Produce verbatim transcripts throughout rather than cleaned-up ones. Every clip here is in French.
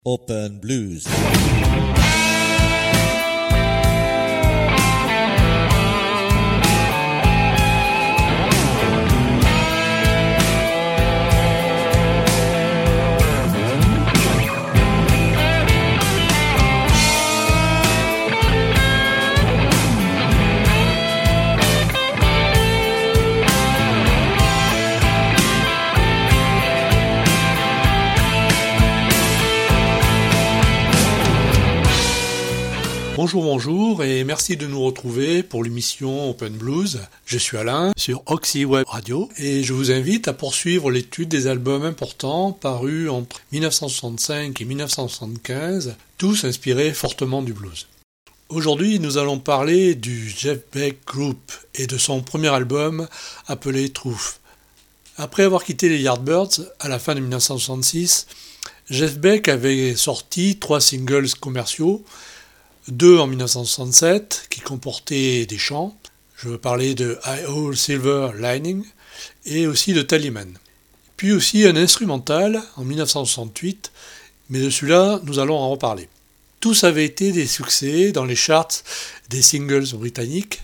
Open Blues. Bonjour, bonjour et merci de nous retrouver pour l'émission Open Blues. Je suis Alain sur Oxy Web Radio et je vous invite à poursuivre l'étude des albums importants parus entre dix-neuf cent soixante-cinq et dix-neuf cent soixante-quinze, tous inspirés fortement du blues. Aujourd'hui, nous allons parler du Jeff Beck Group et de son premier album appelé Truth. Après avoir quitté les Yardbirds à la fin de dix-neuf cent soixante-six, Jeff Beck avait sorti trois singles commerciaux, deux en dix-neuf cent soixante-sept qui comportaient des chants, je veux parler de I Owe Silver Lining et aussi de Tallyman. Puis aussi un instrumental en dix-neuf cent soixante-huit, mais de celui-là nous allons en reparler. Tous avaient été des succès dans les charts des singles britanniques.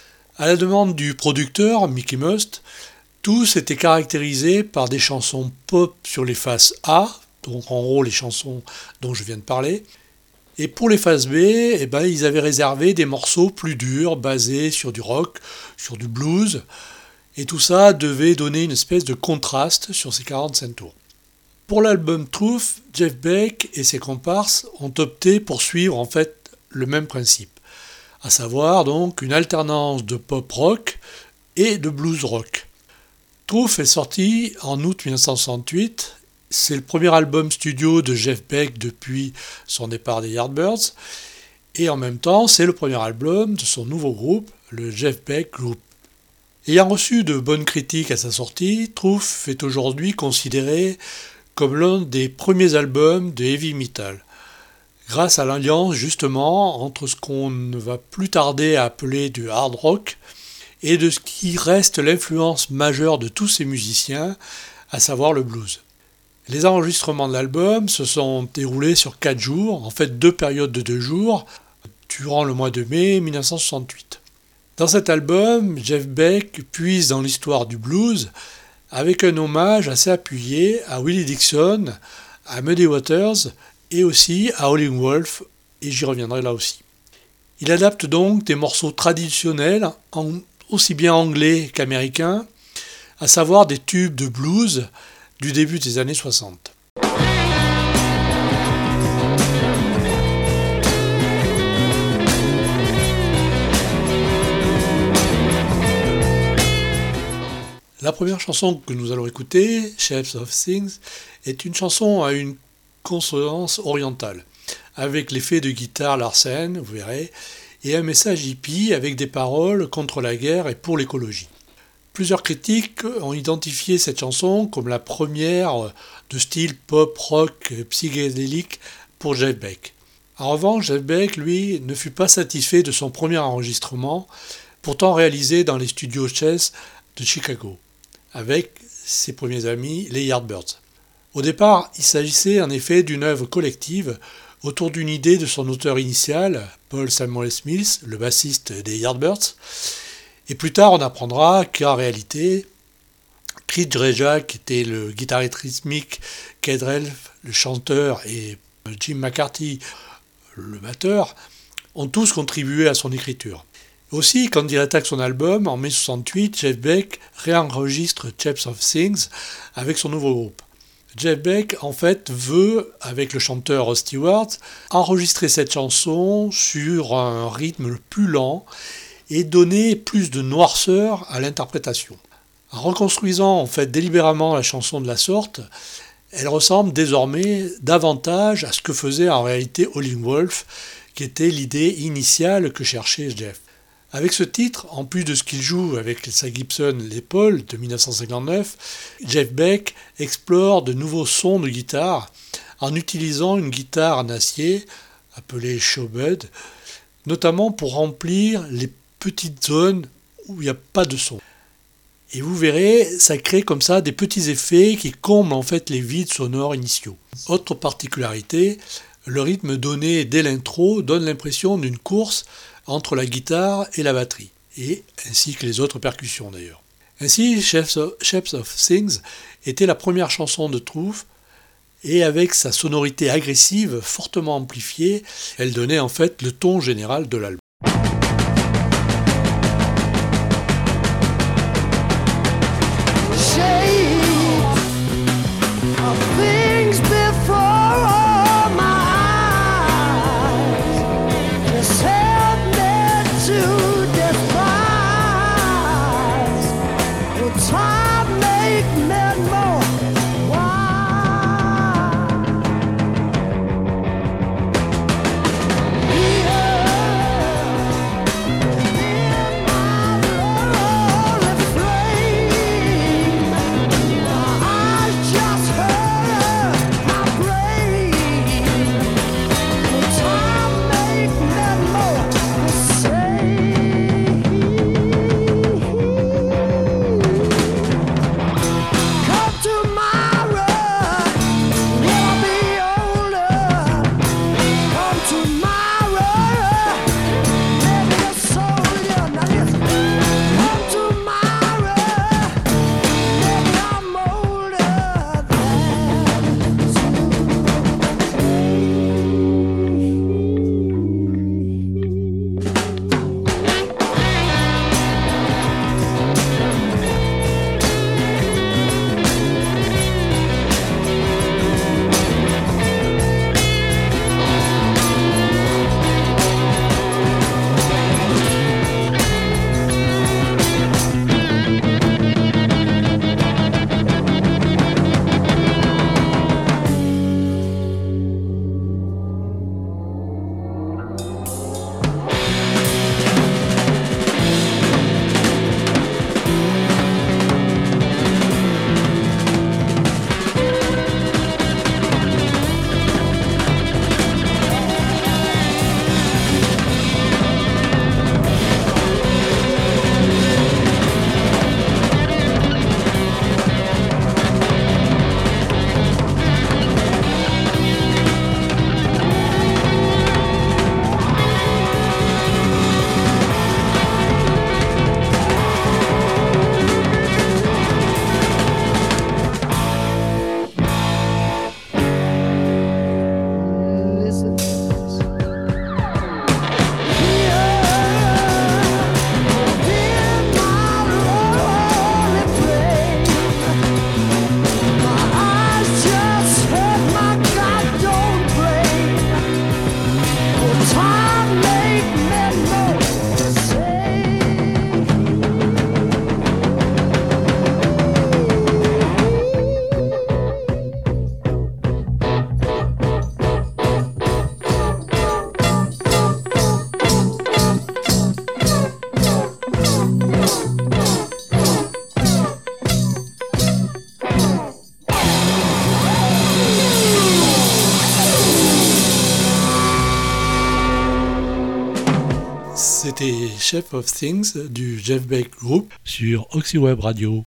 À la demande du producteur Mickey Must, tous étaient caractérisés par des chansons pop sur les faces A, donc en gros les chansons dont je viens de parler. Et pour les faces B, eh ben, ils avaient réservé des morceaux plus durs, basés sur du rock, sur du blues, et tout ça devait donner une espèce de contraste sur ces quarante-cinq tours. Pour l'album Truth, Jeff Beck et ses comparses ont opté pour suivre en fait le même principe, à savoir donc une alternance de pop rock et de blues rock. Truth est sorti en août dix-neuf cent soixante-huit. C'est le premier album studio de Jeff Beck depuis son départ des Yardbirds, et en même temps, c'est le premier album de son nouveau groupe, le Jeff Beck Group. Ayant reçu de bonnes critiques à sa sortie, Truth est aujourd'hui considéré comme l'un des premiers albums de heavy metal, grâce à l'alliance justement entre ce qu'on ne va plus tarder à appeler du hard rock et de ce qui reste l'influence majeure de tous ces musiciens, à savoir le blues. Les enregistrements de l'album se sont déroulés sur quatre jours, en fait deux périodes de deux jours, durant le mois de mai dix-neuf cent soixante-huit. Dans cet album, Jeff Beck puise dans l'histoire du blues avec un hommage assez appuyé à Willie Dixon, à Muddy Waters et aussi à Howlin' Wolf, et j'y reviendrai là aussi. Il adapte donc des morceaux traditionnels, en, aussi bien anglais qu'américains, à savoir des tubes de blues du début des années soixante. La première chanson que nous allons écouter, Shapes of Things, est une chanson à une consonance orientale, avec l'effet de guitare Larsen, vous verrez, et un message hippie avec des paroles contre la guerre et pour l'écologie. Plusieurs critiques ont identifié cette chanson comme la première de style pop-rock psychédélique pour Jeff Beck. En revanche, Jeff Beck, lui, ne fut pas satisfait de son premier enregistrement, pourtant réalisé dans les studios Chess de Chicago, avec ses premiers amis, les Yardbirds. Au départ, il s'agissait en effet d'une œuvre collective autour d'une idée de son auteur initial, Paul Samuel Smith, le bassiste des Yardbirds. Et plus tard, on apprendra qu'en réalité, Chris Dreja, qui était le guitariste rythmique, Keith Relf, le chanteur, et Jim McCarthy, le batteur, ont tous contribué à son écriture. Aussi, quand il attaque son album, en mai soixante-huit, Jeff Beck réenregistre Shapes of Things avec son nouveau groupe. Jeff Beck, en fait, veut, avec le chanteur Ross Stewart, enregistrer cette chanson sur un rythme plus lent et donner plus de noirceur à l'interprétation. En reconstruisant en fait délibérément la chanson de la sorte, elle ressemble désormais davantage à ce que faisait en réalité Howlin' Wolf, qui était l'idée initiale que cherchait Jeff. Avec ce titre, en plus de ce qu'il joue avec sa Gibson Les Paul de dix-neuf cent cinquante-neuf, Jeff Beck explore de nouveaux sons de guitare en utilisant une guitare en acier, appelée Showbud, notamment pour remplir les petites zones où il n'y a pas de son. Et vous verrez, ça crée comme ça des petits effets qui comblent en fait les vides sonores initiaux. Autre particularité, le rythme donné dès l'intro donne l'impression d'une course entre la guitare et la batterie, et ainsi que les autres percussions d'ailleurs. Ainsi, Shapes of, Shapes of Things était la première chanson de Truth, et avec sa sonorité agressive fortement amplifiée, elle donnait en fait le ton général de l'album. C'était Shapes of Things du Jeff Beck Group sur OxyWeb Radio.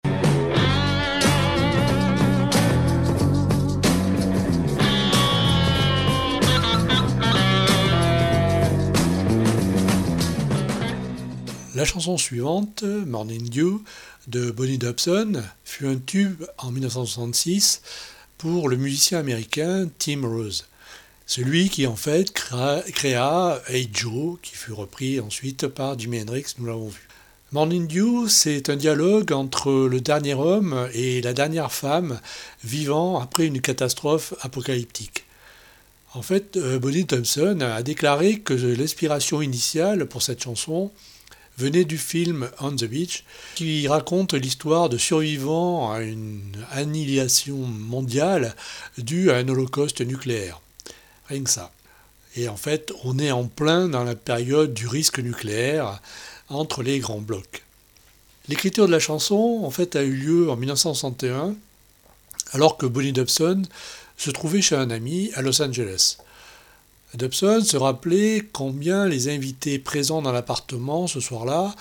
La chanson suivante, Morning Dew, de Bonnie Dobson, fut un tube en dix-neuf cent soixante-six pour le musicien américain Tim Rose. Celui qui en fait créa, créa Hey Joe, qui fut repris ensuite par Jimi Hendrix, nous l'avons vu. Morning Dew, c'est un dialogue entre le dernier homme et la dernière femme vivant après une catastrophe apocalyptique. En fait, Bonnie Dobson a déclaré que l'inspiration initiale pour cette chanson venait du film On the Beach, qui raconte l'histoire de survivants à une annihilation mondiale due à un holocauste nucléaire. Rien que ça. Et en fait, on est en plein dans la période du risque nucléaire entre les grands blocs. L'écriture de la chanson, en fait, a eu lieu en dix-neuf cent soixante et un, alors que Bonnie Dobson se trouvait chez un ami à Los Angeles. Dobson se rappelait combien les invités présents dans l'appartement ce soir-là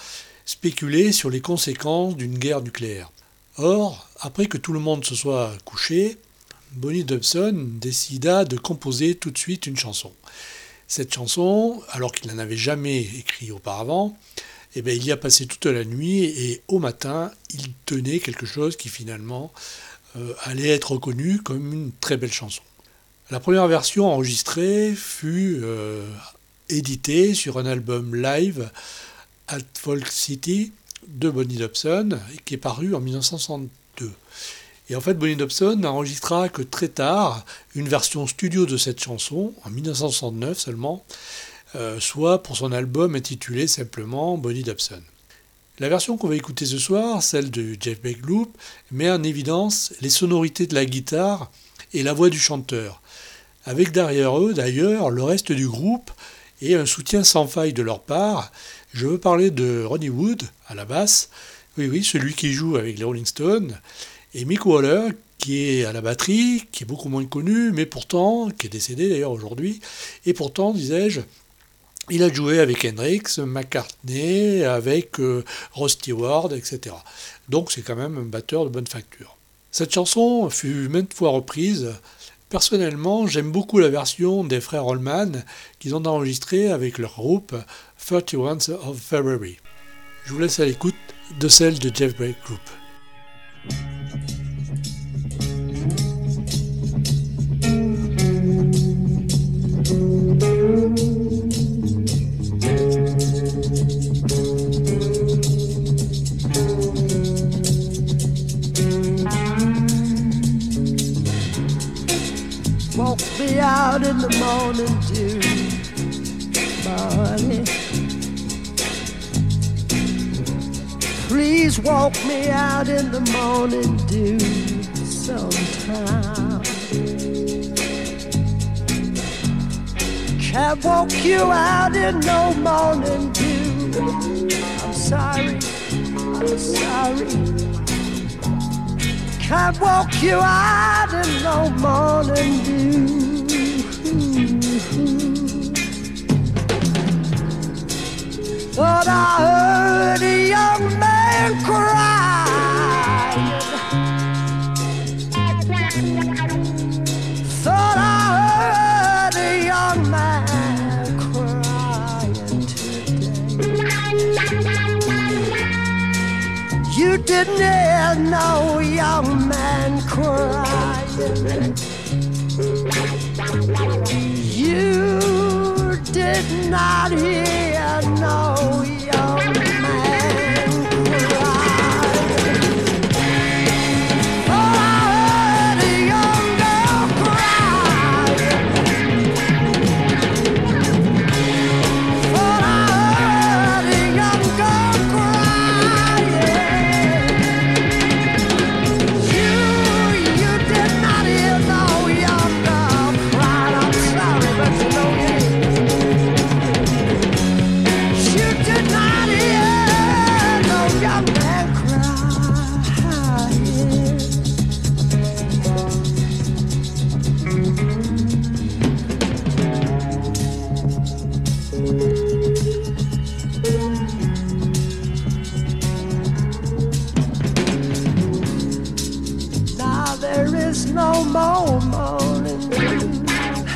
spéculer sur les conséquences d'une guerre nucléaire. Or, après que tout le monde se soit couché, Bonnie Dobson décida de composer tout de suite une chanson. Cette chanson, alors qu'il n'en avait jamais écrit auparavant, eh bien, il y a passé toute la nuit et au matin, il tenait quelque chose qui finalement euh, allait être reconnu comme une très belle chanson. La première version enregistrée fut euh, éditée sur un album live at Folk City de Bonnie Dobson qui est paru en dix-neuf cent soixante-deux. Et en fait, Bonnie Dobson n'enregistra que très tard une version studio de cette chanson, en dix-neuf cent soixante-neuf seulement, euh, soit pour son album intitulé simplement Bonnie Dobson. La version qu'on va écouter ce soir, celle de Jeff Beck Group, met en évidence les sonorités de la guitare et la voix du chanteur, avec derrière eux d'ailleurs le reste du groupe et un soutien sans faille de leur part. Je veux parler de Ronnie Wood à la basse, oui oui, celui qui joue avec les Rolling Stones, et Mick Waller, qui est à la batterie, qui est beaucoup moins connu, mais pourtant, qui est décédé d'ailleurs aujourd'hui, et pourtant, disais-je, il a joué avec Hendrix, McCartney, avec euh, Rod Stewart, et cetera. Donc c'est quand même un batteur de bonne facture. Cette chanson fut maintes fois reprise. Personnellement, j'aime beaucoup la version des frères Allman qu'ils ont enregistrée avec leur groupe thirty-first of February. Je vous laisse à l'écoute de celle de Jeff Beck Group. Walk me out in the morning dew, money. Please walk me out in the morning dew sometime. Can't walk you out in no morning dew. I'm sorry, I'm sorry. Can't walk you out in no morning dew. But I heard a young man crying. Thought I heard a young man crying today. You didn't hear no young man crying. You did not hear no young man crying. Oh, I heard a young girl crying. Oh, I heard a young girl crying. You, you did not hear no young girl crying. I'm sorry, but you know you did. You did not hear no young man crying. Now there is no more morning dew.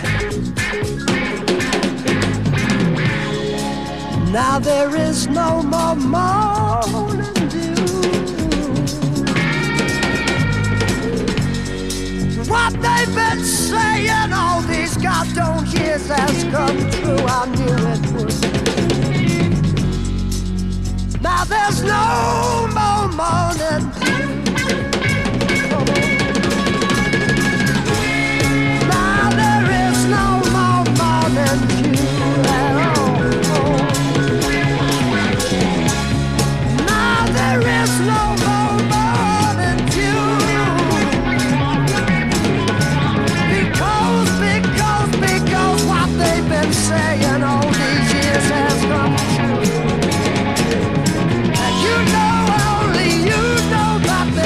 Now there is no more morning dew. What they've been saying all these goddamn years has come true. I knew it would. Now there's no more morning dew. Now there is no more morning dew at all. Now there is no more morning dew. Because, because, because what they've been saying all these years has come true. And you know, only you know that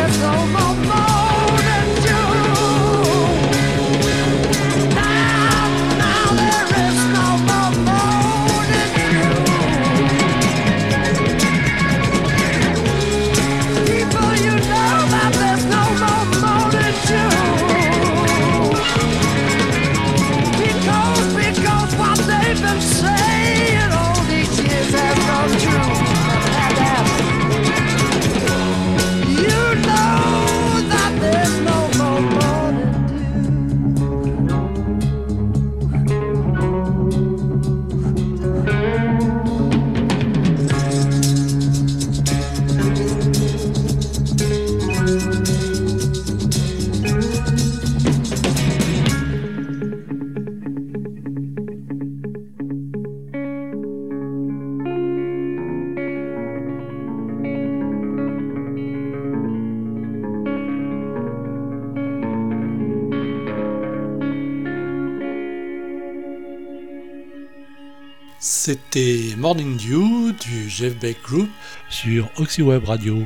C'était Morning Dew du Jeff Beck Group sur Oxyweb Radio.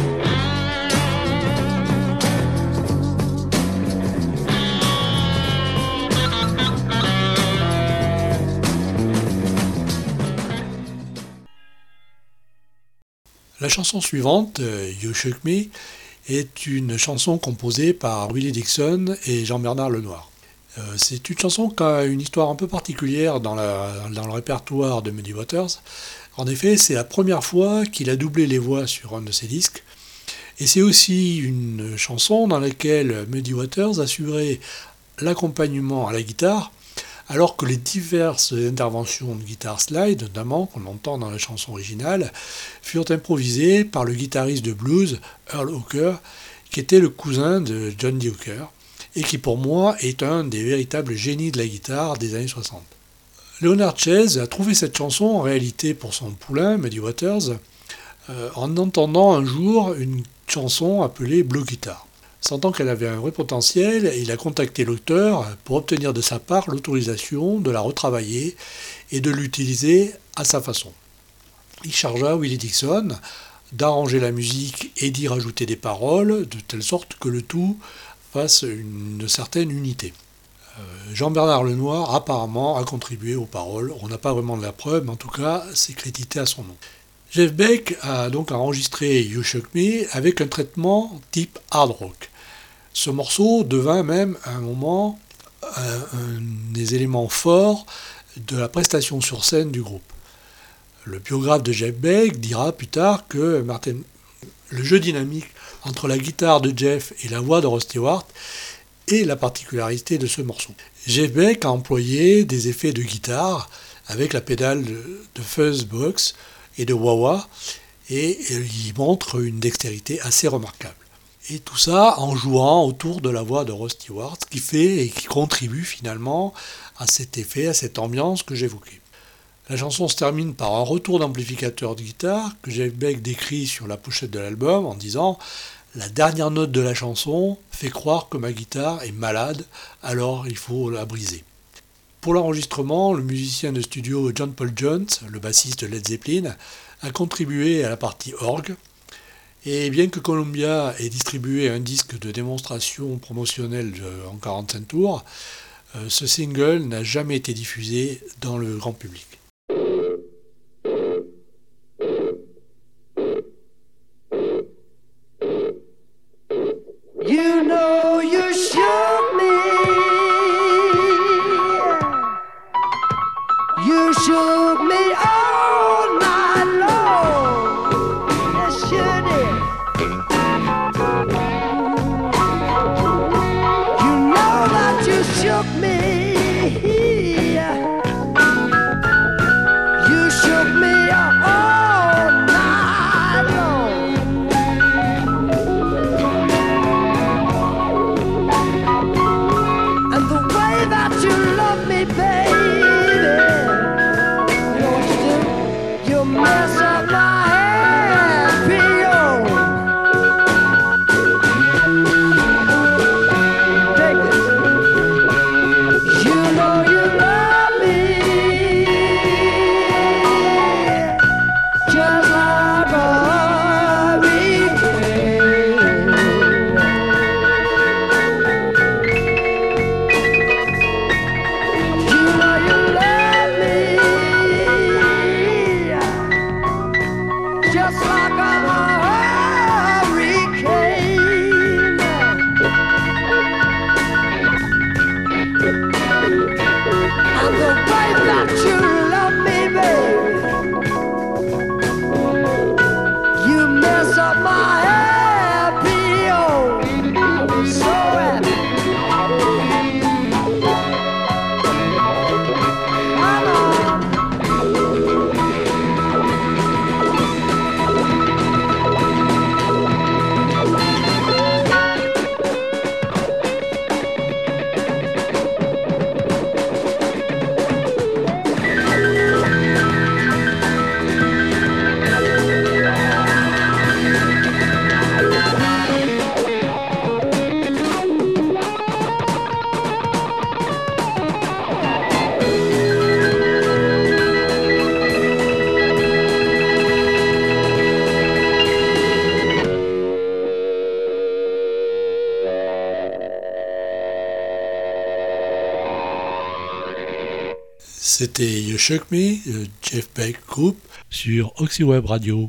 La chanson suivante, You Shook Me, est une chanson composée par Willie Dixon et Jean-Bernard Lenoir. Euh, c'est une chanson qui a une histoire un peu particulière dans, la, dans le répertoire de Muddy Waters. En effet, c'est la première fois qu'il a doublé les voix sur un de ses disques. Et c'est aussi une chanson dans laquelle Muddy Waters assurait l'accompagnement à la guitare, alors que les diverses interventions de guitare slide, notamment, qu'on entend dans la chanson originale, furent improvisées par le guitariste de blues Earl Hooker, qui était le cousin de John D. Hooker, et qui pour moi est un des véritables génies de la guitare des années soixante. Leonard Chase a trouvé cette chanson en réalité pour son poulain, Muddy Waters, euh, en entendant un jour une chanson appelée Blue Guitar. Sentant qu'elle avait un vrai potentiel, il a contacté l'auteur pour obtenir de sa part l'autorisation de la retravailler et de l'utiliser à sa façon. Il chargea Willie Dixon d'arranger la musique et d'y rajouter des paroles, de telle sorte que le tout fasse une certaine unité. Euh, Jean-Bernard Lenoir apparemment a contribué aux paroles, on n'a pas vraiment de la preuve, mais en tout cas c'est crédité à son nom. Jeff Beck a donc enregistré You Shook Me avec un traitement type hard rock. Ce morceau devint même à un moment un, un des éléments forts de la prestation sur scène du groupe. Le biographe de Jeff Beck dira plus tard que Martin, le jeu dynamique entre la guitare de Jeff et la voix de Rod Stewart est la particularité de ce morceau. Jeff Beck a employé des effets de guitare avec la pédale de, de Fuzzbox et de wah-wah, et il montre une dextérité assez remarquable. Et tout ça en jouant autour de la voix de Rod Stewart, qui fait et qui contribue finalement à cet effet, à cette ambiance que j'évoquais. La chanson se termine par un retour d'amplificateur de guitare que Jeff Beck décrit sur la pochette de l'album en disant « La dernière note de la chanson fait croire que ma guitare est malade, alors il faut la briser ». Pour l'enregistrement, le musicien de studio John Paul Jones, le bassiste de Led Zeppelin, a contribué à la partie orgue. Et bien que Columbia ait distribué un disque de démonstration promotionnelle en quarante-cinq tours, ce single n'a jamais été diffusé dans le grand public. You know you shook me. You shook me all night long. Yes, you did. You know that you shook me. You shook me all night long. And the way that you love me, baby, you know what you do? You mess up my happy home. Take this. You know you love me just like a hurricane. You know you love me just like a hurricane. And the way that you love me, baby, you mess up my happy home. So happy. I know. C'était You Shook Me, le Jeff Beck Group, sur Oxyweb Radio.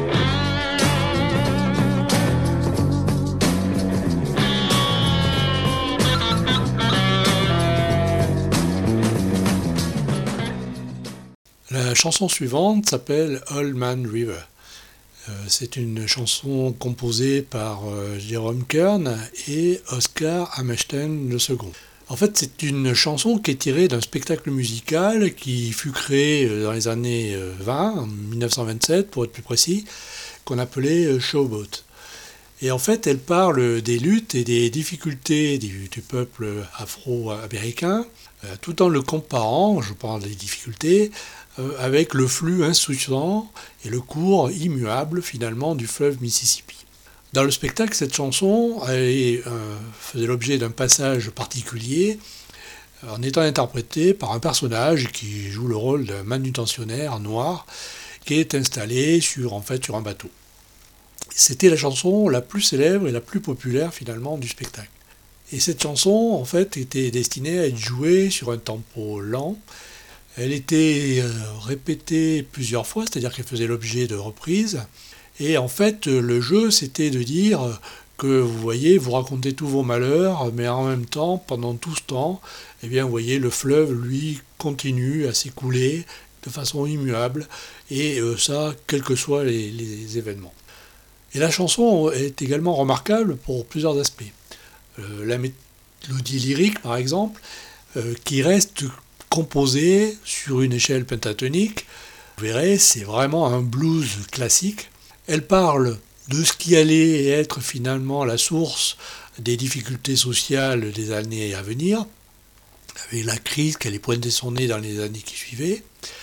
La chanson suivante s'appelle Old Man River. Euh, c'est une chanson composée par euh, Jerome Kern et Oscar Hammerstein le second. En fait, c'est une chanson qui est tirée d'un spectacle musical qui fut créé dans les années vingt, en dix-neuf cent vingt-sept pour être plus précis, qu'on appelait Showboat. Et en fait, elle parle des luttes et des difficultés du, du peuple afro-américain, euh, tout en le comparant, je parle des difficultés, euh, avec le flux insouciant et le cours immuable finalement du fleuve Mississippi. Dans le spectacle, cette chanson elle, euh, faisait l'objet d'un passage particulier en étant interprétée par un personnage qui joue le rôle d'un manutentionnaire noir qui est installé sur, en fait, sur un bateau. C'était la chanson la plus célèbre et la plus populaire finalement du spectacle. Et cette chanson en fait était destinée à être jouée sur un tempo lent. Elle était euh, répétée plusieurs fois, c'est-à-dire qu'elle faisait l'objet de reprises. Et en fait, le jeu, c'était de dire que, vous voyez, vous racontez tous vos malheurs, mais en même temps, pendant tout ce temps, eh bien, vous voyez, le fleuve, lui, continue à s'écouler de façon immuable, et euh, ça, quels que soient les, les événements. Et la chanson est également remarquable pour plusieurs aspects. Euh, la mélodie lyrique, par exemple, euh, qui reste composée sur une échelle pentatonique, vous verrez, c'est vraiment un blues classique. Elle parle de ce qui allait être finalement la source des difficultés sociales des années à venir, avec la crise qui allait pointer son nez dans les années qui suivaient.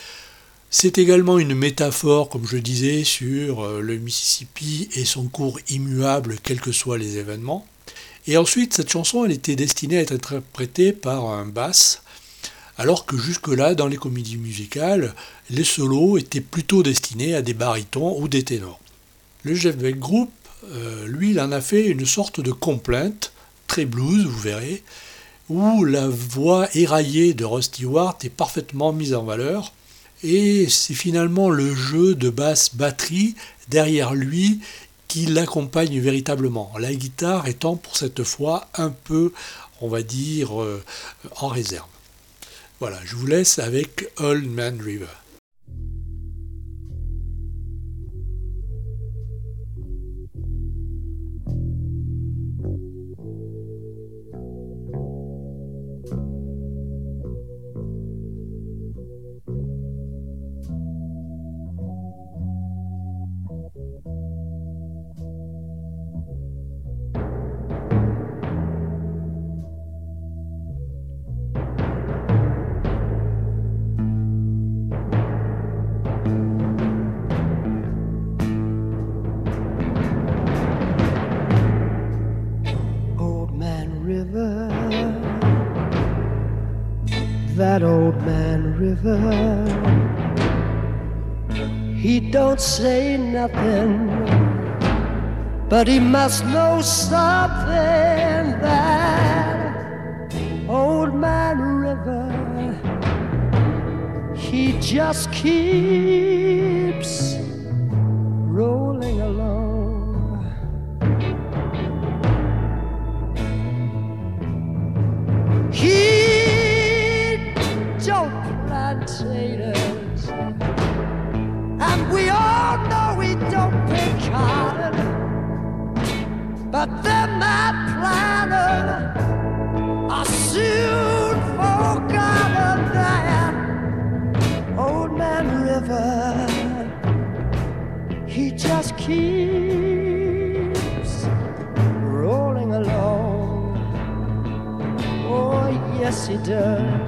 C'est également une métaphore, comme je disais, sur le Mississippi et son cours immuable, quels que soient les événements. Et ensuite, cette chanson, elle était destinée à être interprétée par un basse, alors que jusque-là, dans les comédies musicales, les solos étaient plutôt destinés à des barytons ou des ténors. Le Jeff Beck Group, euh, lui, il en a fait une sorte de complainte, très blues, vous verrez, où la voix éraillée de Rod Stewart est parfaitement mise en valeur, et c'est finalement le jeu de basse-batterie derrière lui qui l'accompagne véritablement, la guitare étant pour cette fois un peu, on va dire, euh, en réserve. Voilà, je vous laisse avec Old Man River. That old man river, he don't say nothing, but he must know something. That old man river, he just keeps rolling along. He potatoes, and we all know we don't pick cotton, but them that planted are soon forgotten. That old man river, he just keeps rolling along. Oh yes he does.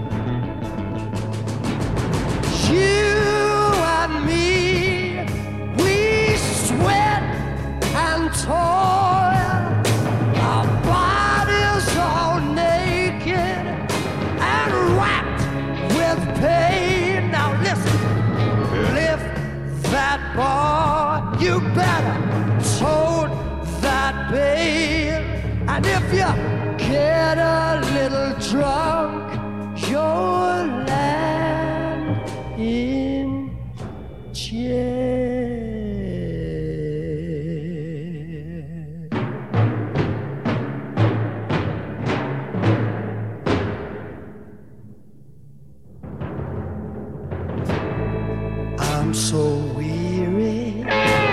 You and me, we sweat and toil, our bodies all naked and racked with pain. Now listen, lift that bar, you better tote that bale, and if you get a little drunk, you'll laugh. I'm so weary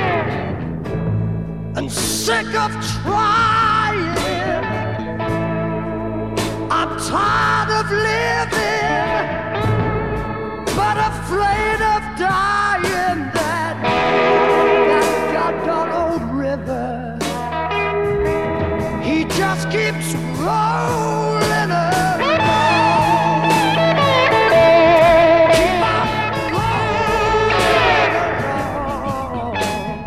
and sick of trying. I'm tired of living, but afraid of dying. That, that goddamn old river, he just keeps rolling along. Keep on rolling along.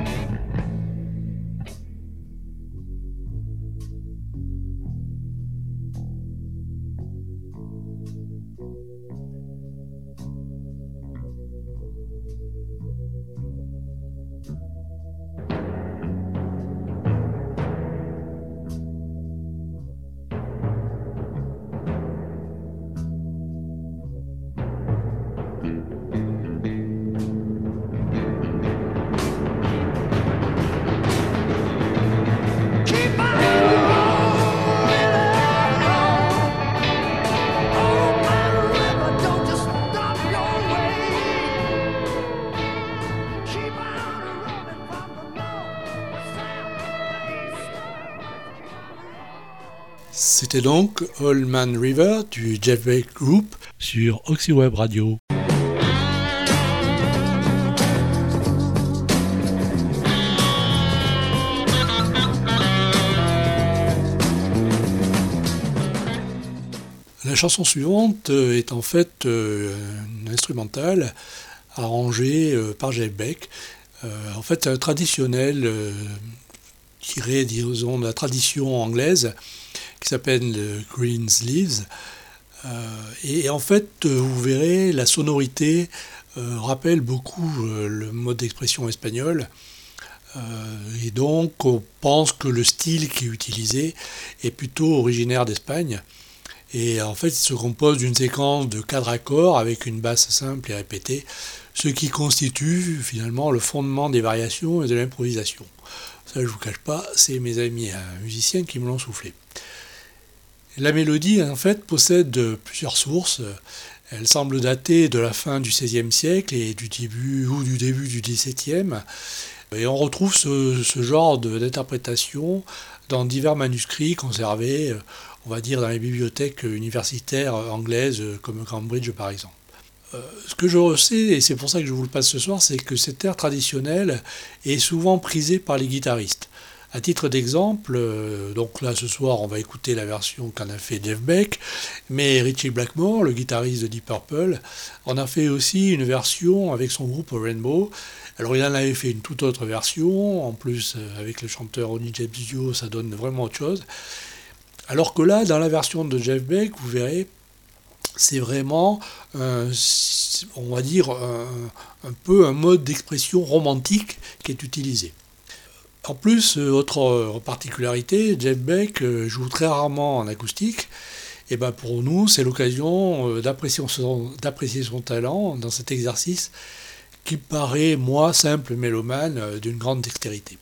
Keep on rolling along. Oh, my river, don't just stop your way. Keep on rolling from the north, the south, the east, the west. C'était donc Old Man River du Jeff Beck Group sur Oxyweb Radio. La chanson suivante est en fait euh, une instrumentale arrangée euh, par Jeff Beck. Euh, en fait, un traditionnel euh, tiré, disons, de la tradition anglaise qui s'appelle le Greensleeves. Euh, et, et en fait, euh, vous verrez, la sonorité euh, rappelle beaucoup euh, le mode d'expression espagnol. Euh, et donc, on pense que le style qui est utilisé est plutôt originaire d'Espagne. Et en fait, il se compose d'une séquence de quatre accords avec une basse simple et répétée, ce qui constitue finalement le fondement des variations et de l'improvisation. Ça, je ne vous cache pas, c'est mes amis musiciens qui me l'ont soufflé. La mélodie, en fait, possède plusieurs sources. Elle semble dater de la fin du seizième siècle et du début ou du début du dix-septième. Et on retrouve ce, ce genre de, d'interprétation dans divers manuscrits conservés, on va dire, dans les bibliothèques universitaires anglaises, comme Cambridge par exemple. Euh, ce que je sais, et c'est pour ça que je vous le passe ce soir, c'est que cet air traditionnel est souvent prisé par les guitaristes. À titre d'exemple, euh, donc là ce soir on va écouter la version qu'en a fait Jeff Beck, mais Ritchie Blackmore, le guitariste de Deep Purple, en a fait aussi une version avec son groupe Rainbow. Alors il en avait fait une toute autre version, en plus avec le chanteur Ronnie James Dio, ça donne vraiment autre chose. Alors que là, dans la version de Jeff Beck, vous verrez, c'est vraiment, euh, on va dire, un, un peu un mode d'expression romantique qui est utilisé. En plus, autre particularité, Jeff Beck joue très rarement en acoustique. Et ben pour nous, c'est l'occasion d'apprécier son, d'apprécier son talent dans cet exercice qui paraît, moi, simple mélomane, d'une grande dextérité.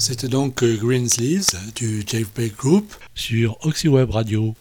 C'était donc Greensleeves du Jeff Beck Group sur Oxyweb Radio.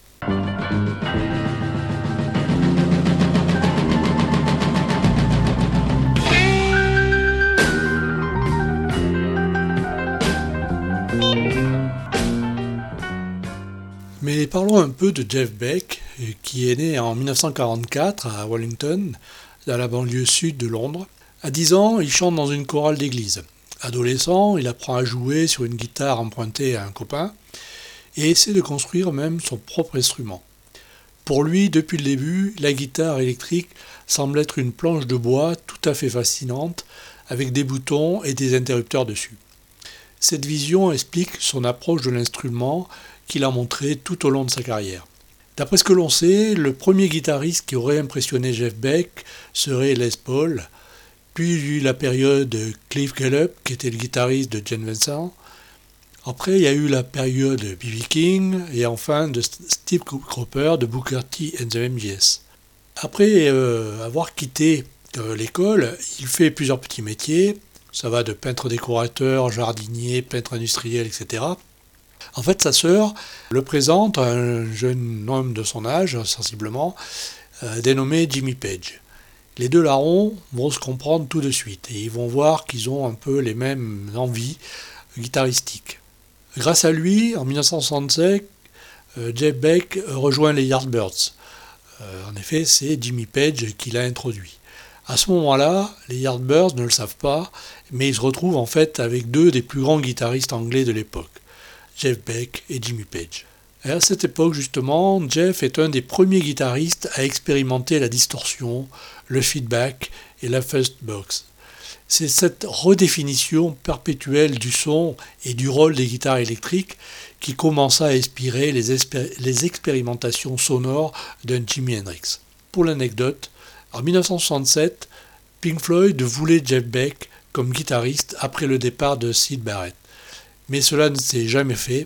Mais parlons un peu de Jeff Beck, qui est né en dix-neuf cent quarante-quatre à Wellington, dans la banlieue sud de Londres. À dix ans, il chante dans une chorale d'église. Adolescent, il apprend à jouer sur une guitare empruntée à un copain et essaie de construire même son propre instrument. Pour lui, depuis le début, la guitare électrique semble être une planche de bois tout à fait fascinante, avec des boutons et des interrupteurs dessus. Cette vision explique son approche de l'instrument qu'il a montré tout au long de sa carrière. D'après ce que l'on sait, le premier guitariste qui aurait impressionné Jeff Beck serait Les Paul, puis il y a eu la période Cliff Gallup, qui était le guitariste de Gene Vincent. Après, il y a eu la période B B King, et enfin de Steve Cropper de Booker T and the M G S. Après euh, avoir quitté euh, l'école, il fait plusieurs petits métiers. Ça va de peintre décorateur, jardinier, peintre industriel, et cetera. En fait, sa sœur le présente à un jeune homme de son âge, sensiblement, euh, dénommé Jimmy Page. Les deux larrons vont se comprendre tout de suite et ils vont voir qu'ils ont un peu les mêmes envies guitaristiques. Grâce à lui, en dix-neuf cent soixante-cinq, euh, Jeff Beck rejoint les Yardbirds. Euh, en effet, c'est Jimmy Page qui l'a introduit. À ce moment-là, les Yardbirds ne le savent pas, mais ils se retrouvent en fait avec deux des plus grands guitaristes anglais de l'époque, Jeff Beck et Jimmy Page. Et à cette époque, justement, Jeff est un des premiers guitaristes à expérimenter la distorsion, le feedback et la fuzzbox. C'est cette redéfinition perpétuelle du son et du rôle des guitares électriques qui commença à inspirer les, espé- les expérimentations sonores d'un Jimi Hendrix. Pour l'anecdote, en dix-neuf cent soixante-sept, Pink Floyd voulait Jeff Beck comme guitariste après le départ de Syd Barrett. Mais cela ne s'est jamais fait.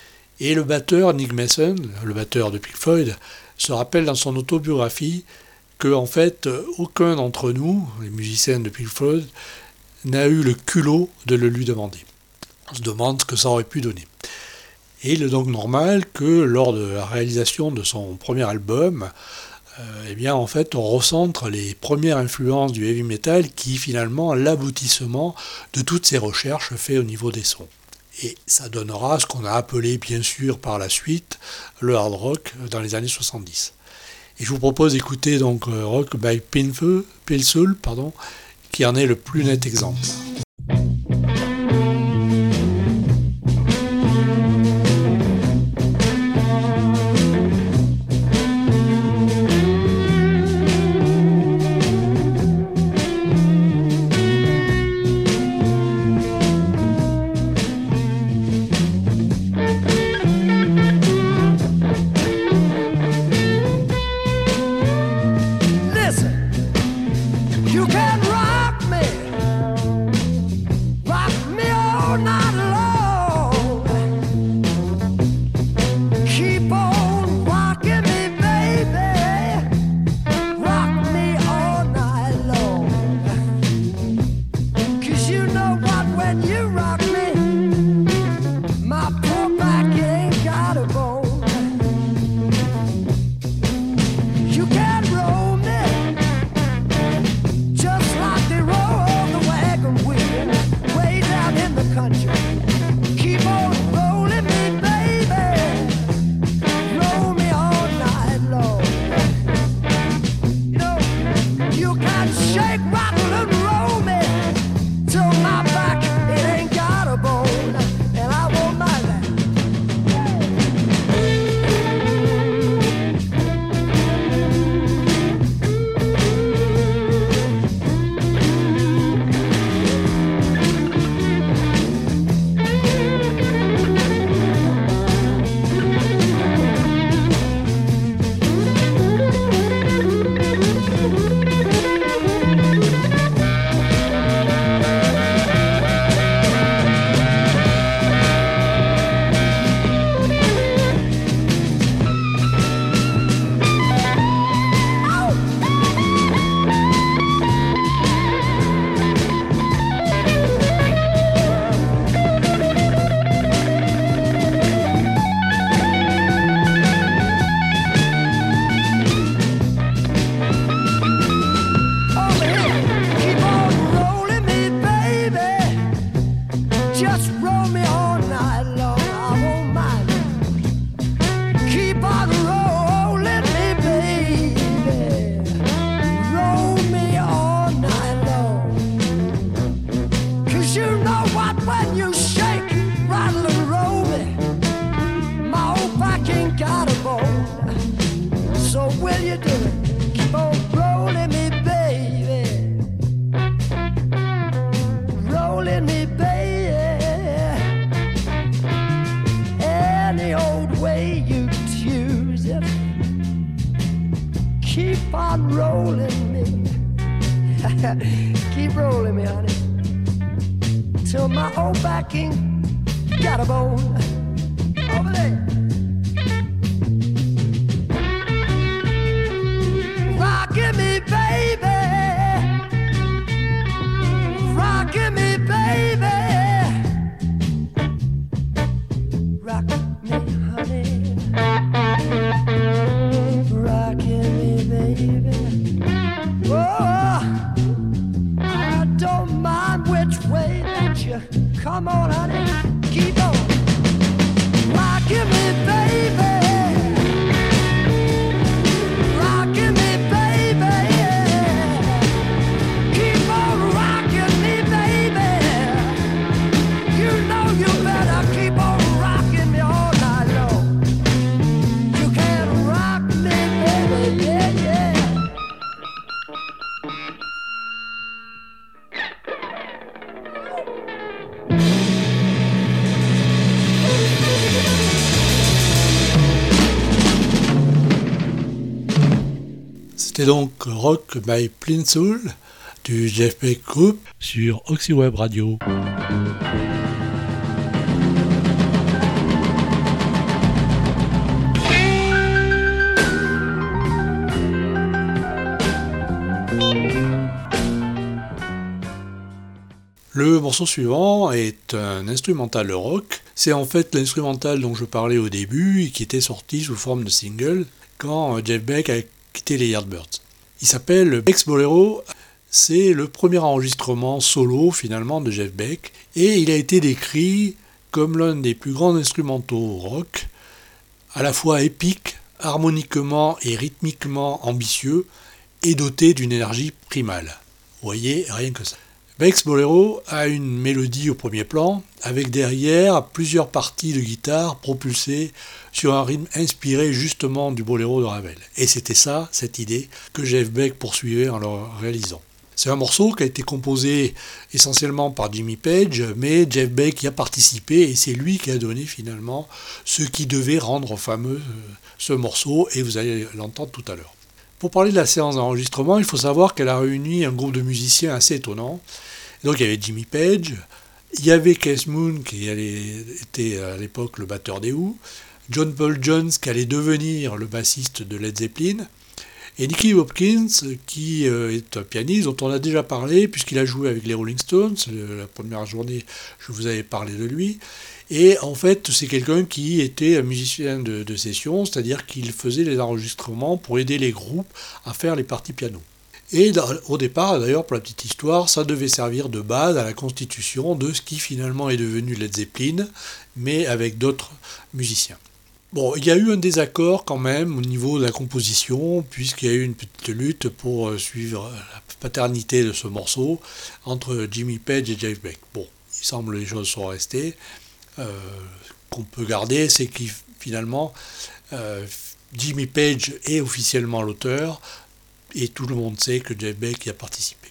Et le batteur Nick Mason, le batteur de Pink Floyd, se rappelle dans son autobiographie que en fait aucun d'entre nous, les musiciens de Pink Floyd, n'a eu le culot de le lui demander. On se demande ce que ça aurait pu donner. Et il est donc normal que lors de la réalisation de son premier album, euh, eh bien en fait on recentre les premières influences du heavy metal qui finalement l'aboutissement de toutes ces recherches faites au niveau des sons. Et ça donnera ce qu'on a appelé bien sûr par la suite le hard rock dans les années soixante-dix. Et je vous propose d'écouter donc Rock by Pale Soul, pardon, qui en est le plus net exemple. Listen, you can rock me. rolling me. Keep rolling me, honey. Till my old backing got a bone. Over there. Rockin' me, baby. Rockin' me, baby. Rock me, honey. Rockin' me, baby. Oh, I don't mind which way that you come on, honey. Keep on. Rockin' me, baby. Rockin' me, baby. Keep on rockin' me, baby. You know you better keep on rockin' me all night long. You can rock me, baby, yeah, yeah. C'était donc Rock My Plain Soul du Jeff Beck Group sur Oxyweb Radio. Le morceau suivant est un instrumental rock. C'est en fait l'instrumental dont je parlais au début et qui était sorti sous forme de single quand Jeff Beck a quitté les Yardbirds. Il s'appelle Beck's Bolero. C'est le premier enregistrement solo finalement de Jeff Beck et il a été décrit comme l'un des plus grands instrumentaux rock, à la fois épique, harmoniquement et rythmiquement ambitieux et doté d'une énergie primale. Vous voyez, rien que ça. Beck's Bolero a une mélodie au premier plan, avec derrière plusieurs parties de guitare propulsées sur un rythme inspiré justement du boléro de Ravel. Et c'était ça, cette idée, que Jeff Beck poursuivait en le réalisant. C'est un morceau qui a été composé essentiellement par Jimmy Page, mais Jeff Beck y a participé et c'est lui qui a donné finalement ce qui devait rendre fameux ce morceau, et vous allez l'entendre tout à l'heure. Pour parler de la séance d'enregistrement, il faut savoir qu'elle a réuni un groupe de musiciens assez étonnant. Donc il y avait Jimmy Page, il y avait Keith Moon qui était à l'époque le batteur des Who, John Paul Jones qui allait devenir le bassiste de Led Zeppelin, et Nicky Hopkins qui est un pianiste dont on a déjà parlé puisqu'il a joué avec les Rolling Stones. La première journée, je vous avais parlé de lui. Et en fait, c'est quelqu'un qui était un musicien de, de session, c'est-à-dire qu'il faisait les enregistrements pour aider les groupes à faire les parties piano. Et au départ, d'ailleurs, pour la petite histoire, ça devait servir de base à la constitution de ce qui finalement est devenu Led Zeppelin, mais avec d'autres musiciens. Bon, il y a eu un désaccord quand même au niveau de la composition, puisqu'il y a eu une petite lutte pour suivre la paternité de ce morceau entre Jimmy Page et Jeff Beck. Bon, il semble que les choses sont restées. Euh, qu'on peut garder, c'est que finalement euh, Jimmy Page est officiellement l'auteur et tout le monde sait que Jeff Beck y a participé.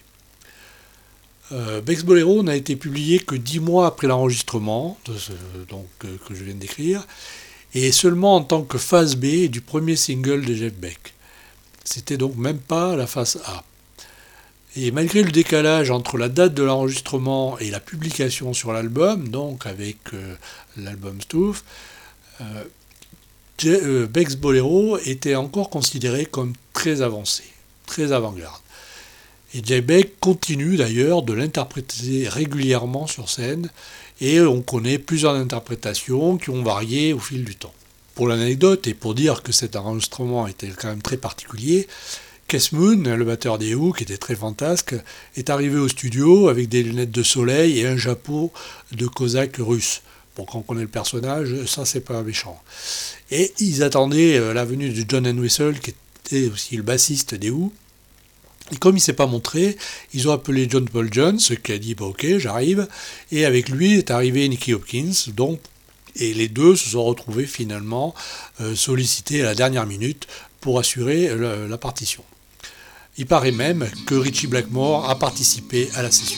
Euh, Beck's Bolero n'a été publié que dix mois après l'enregistrement de ce, donc, euh, que je viens de décrire, et seulement en tant que phase B du premier single de Jeff Beck. C'était donc même pas la phase A. Et malgré le décalage entre la date de l'enregistrement et la publication sur l'album, donc avec euh, l'album Stoof, euh, euh, Beck's Bolero était encore considéré comme très avancé, très avant-garde. Et Jeff Beck continue d'ailleurs de l'interpréter régulièrement sur scène, et on connaît plusieurs interprétations qui ont varié au fil du temps. Pour l'anecdote, et pour dire que cet enregistrement était quand même très particulier, Keith Moon, le batteur des Who, qui était très fantasque, est arrivé au studio avec des lunettes de soleil et un chapeau de cosaque russe. Bon, quand on connaît le personnage, ça c'est pas méchant. Et ils attendaient la venue de John Entwistle, qui était aussi le bassiste des Who. Et comme il ne s'est pas montré, ils ont appelé John Paul Jones, qui a dit bah, « ok, j'arrive ». Et avec lui est arrivé Nicky Hopkins, donc, et les deux se sont retrouvés finalement euh, sollicités à la dernière minute pour assurer la, la partition. Il paraît même que Ritchie Blackmore a participé à la session.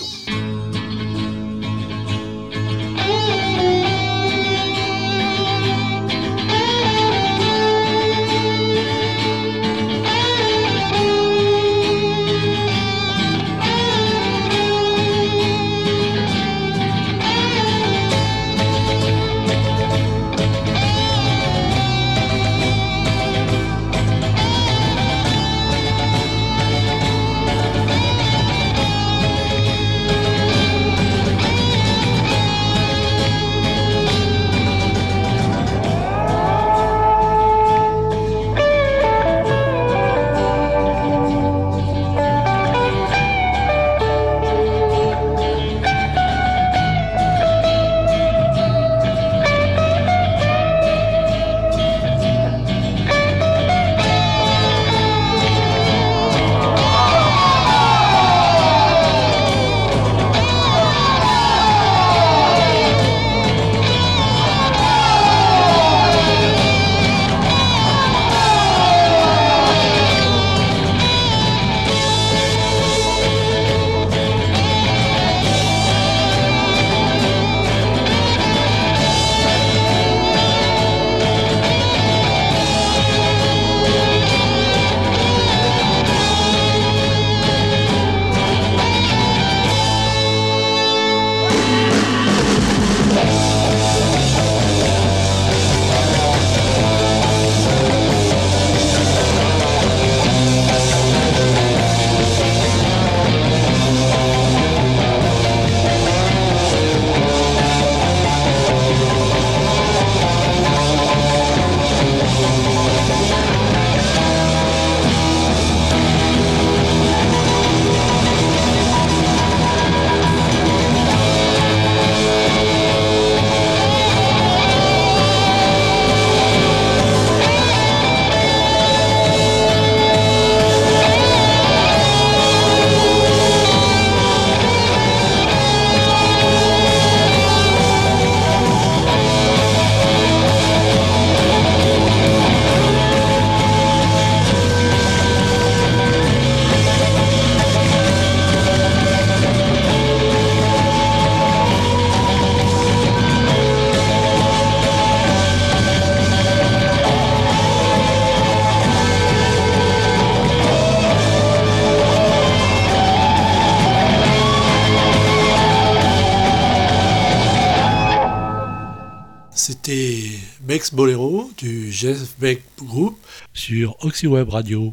C'était Beck's Bolero du Jeff Beck Group sur Oxyweb Radio.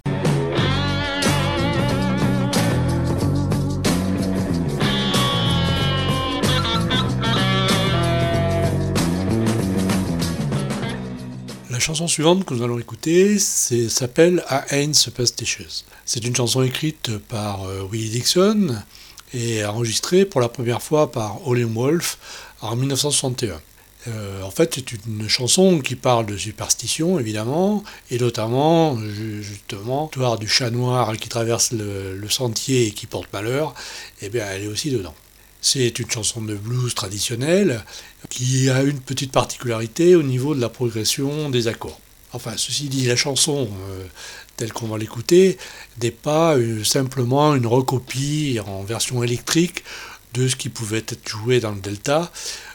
La chanson suivante que nous allons écouter c'est, s'appelle I Ain't Superstitious. C'est une chanson écrite par euh, Willie Dixon et enregistrée pour la première fois par Howlin' Wolf en dix-neuf cent soixante et un. Euh, en fait, c'est une chanson qui parle de superstition, évidemment, et notamment, justement, l'histoire du chat noir qui traverse le, le sentier et qui porte malheur, eh bien, elle est aussi dedans. C'est une chanson de blues traditionnelle qui a une petite particularité au niveau de la progression des accords. Enfin, ceci dit, la chanson, euh, telle qu'on va l'écouter, n'est pas euh, simplement une recopie en version électrique de ce qui pouvait être joué dans le Delta,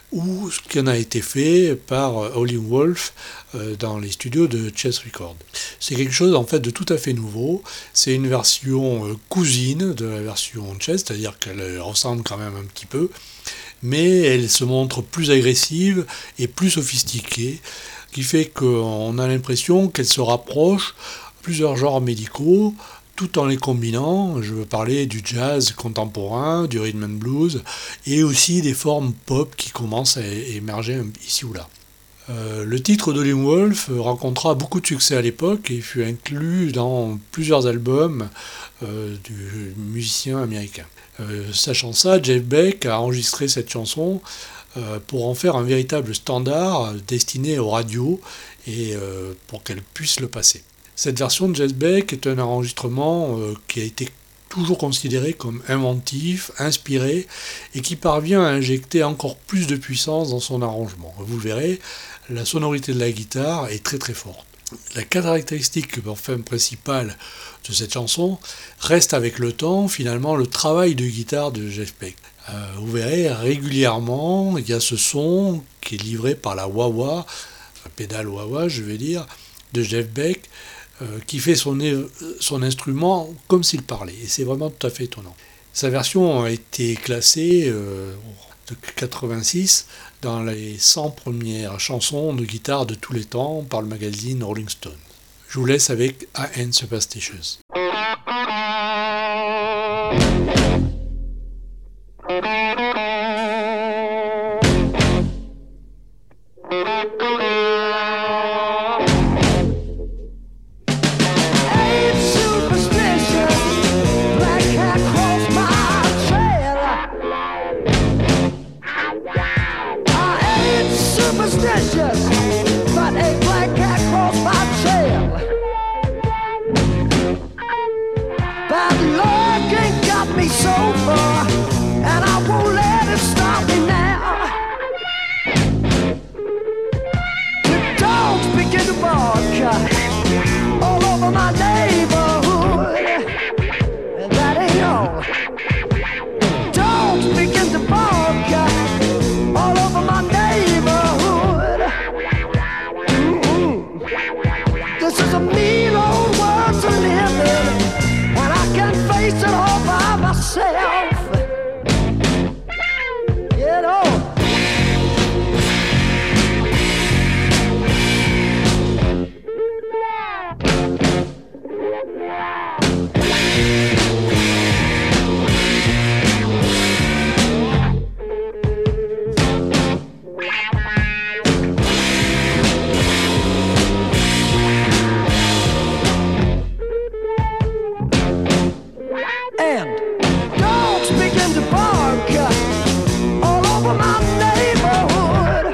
ou ce qui en a été fait par Howlin' Wolf euh, dans les studios de Chess Records. C'est quelque chose en fait de tout à fait nouveau. C'est une version euh, cousine de la version Chess, c'est-à-dire qu'elle ressemble quand même un petit peu, mais elle se montre plus agressive et plus sophistiquée, qui fait qu'on a l'impression qu'elle se rapproche de plusieurs genres médicaux, tout en les combinant. Je veux parler du jazz contemporain, du rhythm and blues, et aussi des formes pop qui commencent à émerger ici ou là. Euh, le titre d'Howlin' Wolf rencontra beaucoup de succès à l'époque et fut inclus dans plusieurs albums euh, du musicien américain. Euh, sachant ça, Jeff Beck a enregistré cette chanson euh, pour en faire un véritable standard destiné aux radios et euh, pour qu'elle puisse le passer. Cette version de Jeff Beck est un enregistrement euh, qui a été toujours considéré comme inventif, inspiré, et qui parvient à injecter encore plus de puissance dans son arrangement. Vous le verrez, la sonorité de la guitare est très très forte. La caractéristique enfin, principale de cette chanson reste avec le temps, finalement, le travail de guitare de Jeff Beck. Euh, vous verrez, régulièrement, il y a ce son qui est livré par la wah-wah, la pédale wah-wah, je vais dire, de Jeff Beck, Euh, qui fait son, son instrument comme s'il parlait. Et c'est vraiment tout à fait étonnant. Sa version a été classée euh, de quatre-vingt-six dans les cent premières chansons de guitare de tous les temps par le magazine Rolling Stone. Je vous laisse avec I Ain't Superstitious. But a black cat crossed my trail. Bad luck ain't got me so far, and I won't let it stop me now. The dogs begin to bark all over my neighborhood, and that ain't all. Dogs begin to bark all over my neighborhood. Mm-mm. This is a mean old world to live in, and I can't face it all by myself. You know. And dogs begin to bark all over my neighborhood.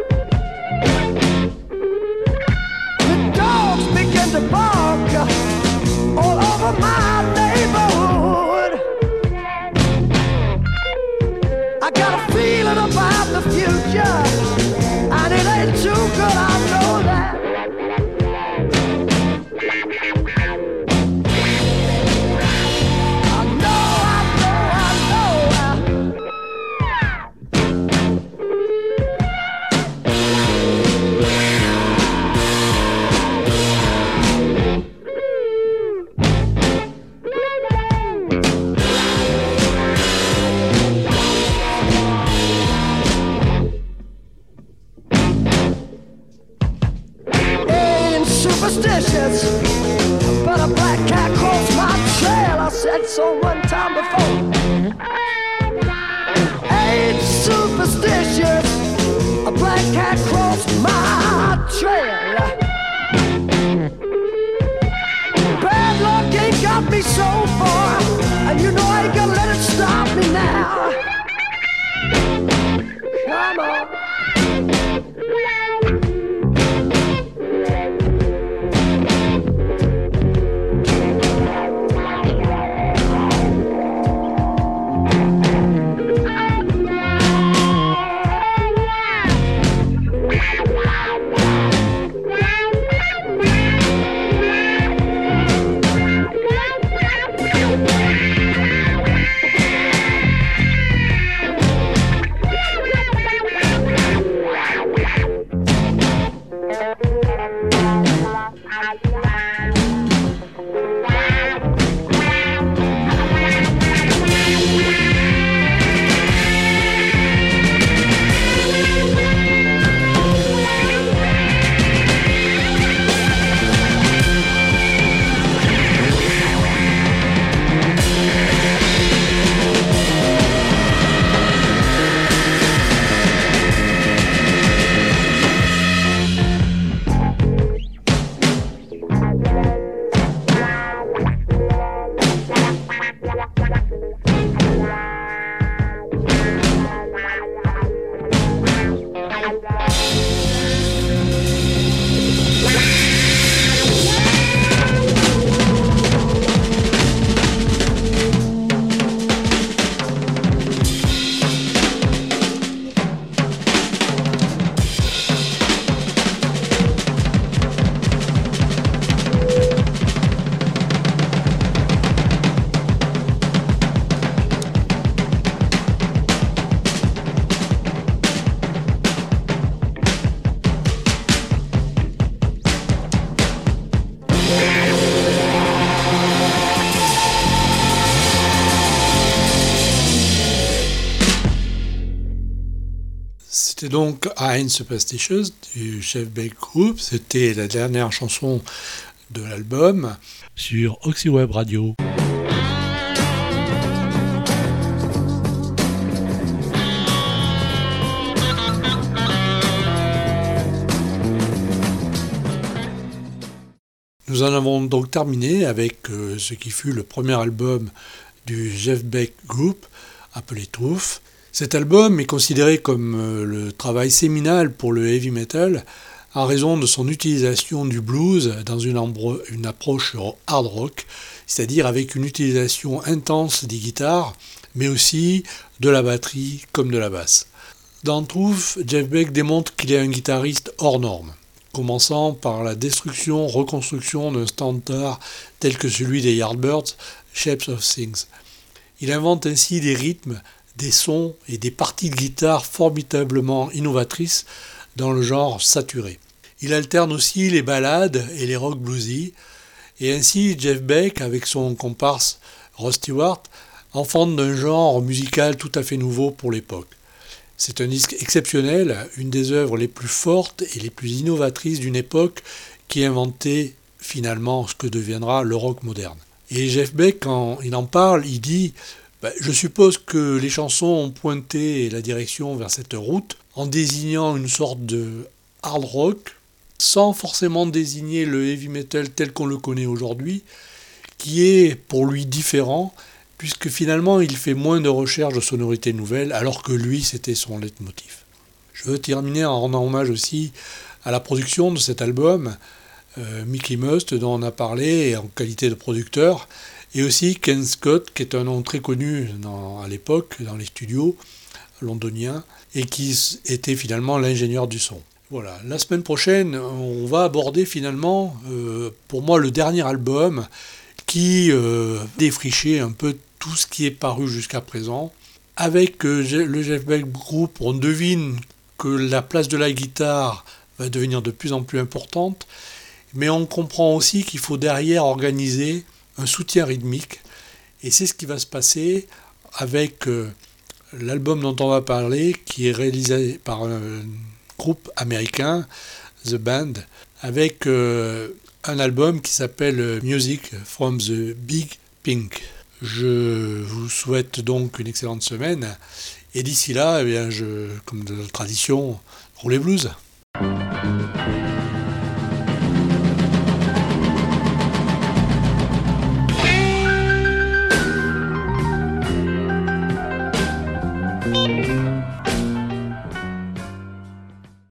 The dogs begin to bark all over my neighborhood. I got a feeling about the future, and it ain't too good, I know that. I know said so one time before. Ain't superstitious, a black cat crossed my trail. Bad luck ain't got me so far, and you know I ain't gonna let it stop me now. Come on. C'était donc Ain't Superstitious du Jeff Beck Group. C'était la dernière chanson de l'album sur Oxyweb Radio. Nous en avons donc terminé avec euh, ce qui fut le premier album du Jeff Beck Group, appelé Truth. Cet album est considéré comme euh, le travail séminal pour le heavy metal en raison de son utilisation du blues dans une, ambro- une approche hard rock, c'est-à-dire avec une utilisation intense des guitares, mais aussi de la batterie comme de la basse. Dans Truth, Jeff Beck démontre qu'il est un guitariste hors norme, commençant par la destruction-reconstruction d'un standard tel que celui des Yardbirds, Shapes of Things. Il invente ainsi des rythmes, des sons et des parties de guitare formidablement innovatrices dans le genre saturé. Il alterne aussi les ballades et les rock bluesy, et ainsi Jeff Beck, avec son comparse Ross Stewart, enfante d'un genre musical tout à fait nouveau pour l'époque. C'est un disque exceptionnel, une des œuvres les plus fortes et les plus innovatrices d'une époque qui a inventé finalement ce que deviendra le rock moderne. Et Jeff Beck, quand il en parle, il dit bah, « Je suppose que les chansons ont pointé la direction vers cette route en désignant une sorte de hard rock, sans forcément désigner le heavy metal tel qu'on le connaît aujourd'hui, qui est pour lui différent, puisque finalement il fait moins de recherche de sonorités nouvelles, alors que lui c'était son leitmotiv. » Je veux terminer en rendant hommage aussi à la production de cet album, euh, Mickey Must dont on a parlé en qualité de producteur, et aussi Ken Scott, qui est un nom très connu dans, à l'époque dans les studios londoniens, et qui était finalement l'ingénieur du son. Voilà, la semaine prochaine, on va aborder finalement, euh, pour moi, le dernier album qui euh, défrichait un peu tout ce qui est paru jusqu'à présent. Avec euh, le Jeff Beck Group, on devine que la place de la guitare va devenir de plus en plus importante, mais on comprend aussi qu'il faut derrière organiser un soutien rythmique, et c'est ce qui va se passer avec euh, l'album dont on va parler, qui est réalisé par un groupe américain, The Band, avec euh, un album qui s'appelle Music from the Big Pink. Je vous souhaite donc une excellente semaine. Et d'ici là, eh bien, je, comme de la tradition, roulez blues.